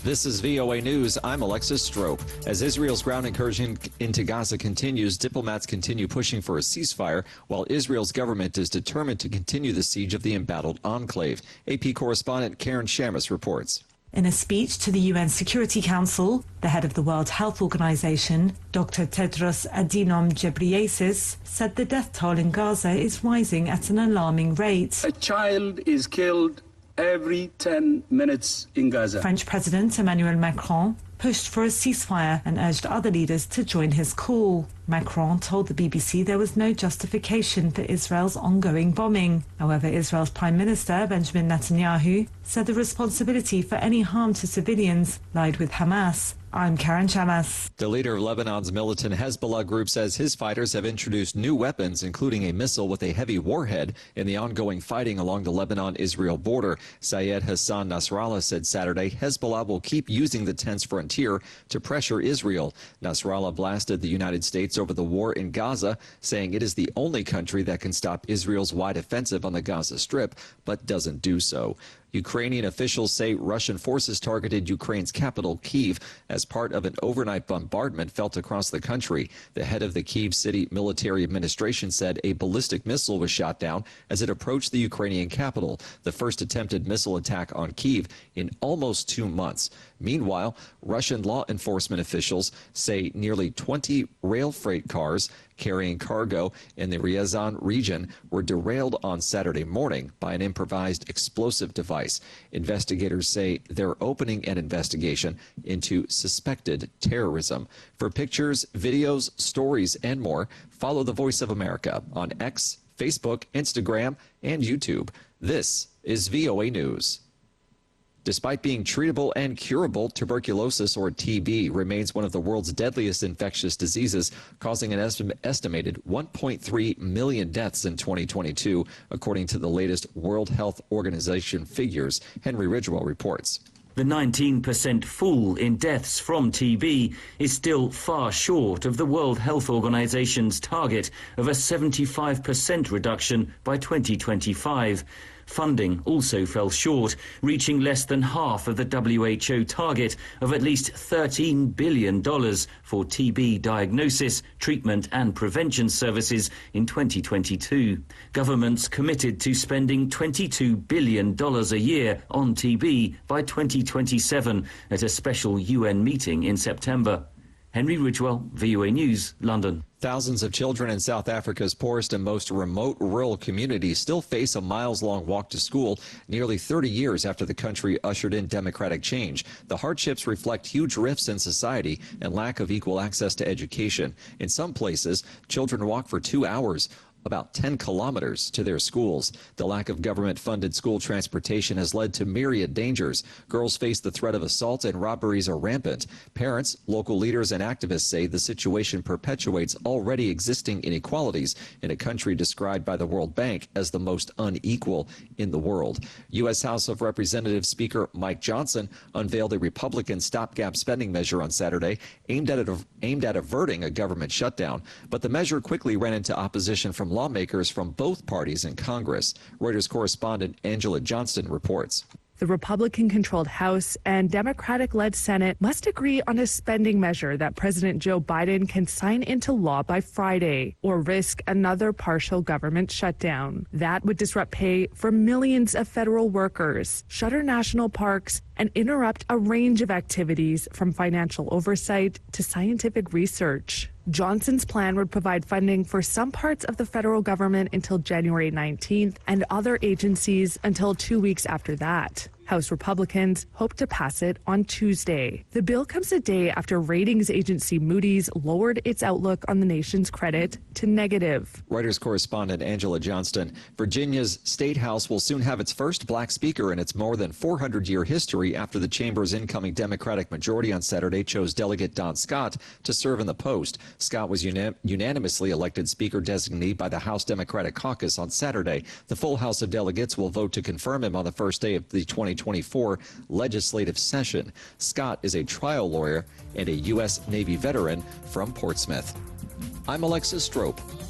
This is VOA News. I'm Alexis Strope. As Israel's ground incursion into Gaza continues, diplomats continue pushing for a ceasefire, while Israel's government is determined to continue the siege of the embattled enclave. AP correspondent Karen Shamus reports. In a speech to the UN Security Council, the head of the World Health Organization, Dr. Tedros Adhanom Ghebreyesus, said the death toll in Gaza is rising at an alarming rate. A child is killed every 10 minutes in Gaza. French President Emmanuel Macron pushed for a ceasefire and urged other leaders to join his call. Macron told the BBC there was no justification for Israel's ongoing bombing. However, Israel's Prime Minister Benjamin Netanyahu said the responsibility for any harm to civilians lied with Hamas. I'm Karen Shamas. The leader of Lebanon's militant Hezbollah group says his fighters have introduced new weapons, including a missile with a heavy warhead, in the ongoing fighting along the Lebanon-Israel border. Syed Hassan Nasrallah said Saturday Hezbollah will keep using the tense frontier to pressure Israel. Nasrallah blasted the United States over the war in Gaza, saying it is the only country that can stop Israel's wide offensive on the Gaza Strip, but doesn't do so. Ukrainian officials say Russian forces targeted Ukraine's capital, Kyiv, as part of an overnight bombardment felt across the country. The head of the Kyiv City Military Administration said a ballistic missile was shot down as it approached the Ukrainian capital, the first attempted missile attack on Kyiv in almost 2 months. Meanwhile, Russian law enforcement officials say nearly 20 rail freight cars carrying cargo in the Ryazan region were derailed on Saturday morning by an improvised explosive device. Investigators say they're opening an investigation into suspected terrorism. For pictures, videos, stories, and more, follow The Voice of America on X, Facebook, Instagram, and YouTube. This is VOA News. Despite being treatable and curable, tuberculosis, or TB, remains one of the world's deadliest infectious diseases, causing an estimated 1.3 million deaths in 2022, according to the latest World Health Organization figures. Henry Ridgewell reports. The 19% fall in deaths from TB is still far short of the World Health Organization's target of a 75% reduction by 2025. Funding also fell short, reaching less than half of the WHO target of at least $13 billion for TB diagnosis, treatment and prevention services in 2022. Governments committed to spending $22 billion a year on TB by 2027 at a special UN meeting in September. Henry Ridgewell, VOA News, London. Thousands of children in South Africa's poorest and most remote rural communities still face a miles-long walk to school nearly 30 years after the country ushered in democratic change. The hardships reflect huge rifts in society and lack of equal access to education. In some places, children walk for 2 hours, about 10 kilometers, to their schools. The lack of government-funded school transportation has led to myriad dangers. Girls face the threat of assault and robberies are rampant. Parents, local leaders, and activists say the situation perpetuates already existing inequalities in a country described by the World Bank as the most unequal in the world. U.S. House of Representatives Speaker Mike Johnson unveiled a Republican stopgap spending measure on Saturday aimed at averting a government shutdown. But the measure quickly ran into opposition from lawmakers from both parties in Congress. Reuters correspondent Angela Johnston reports. The Republican-controlled House and Democratic-led Senate must agree on a spending measure that President Joe Biden can sign into law by Friday, or risk another partial government shutdown. That would disrupt pay for millions of federal workers, shutter national parks, and interrupt a range of activities from financial oversight to scientific research. Johnson's plan would provide funding for some parts of the federal government until January 19th and other agencies until 2 weeks after that. House Republicans hope to pass it on Tuesday. The bill comes a day after ratings agency Moody's lowered its outlook on the nation's credit to negative. Reuters correspondent Angela Johnston. Virginia's State House will soon have its first black speaker in its more than 400-year history after the chamber's incoming Democratic majority on Saturday chose Delegate Don Scott to serve in the post. Scott was unanimously elected Speaker designee by the House Democratic Caucus on Saturday. The full House of Delegates will vote to confirm him on the first day of the 2024 legislative session. Scott is a trial lawyer and a U.S. Navy veteran from Portsmouth. I'm Alexis Strope.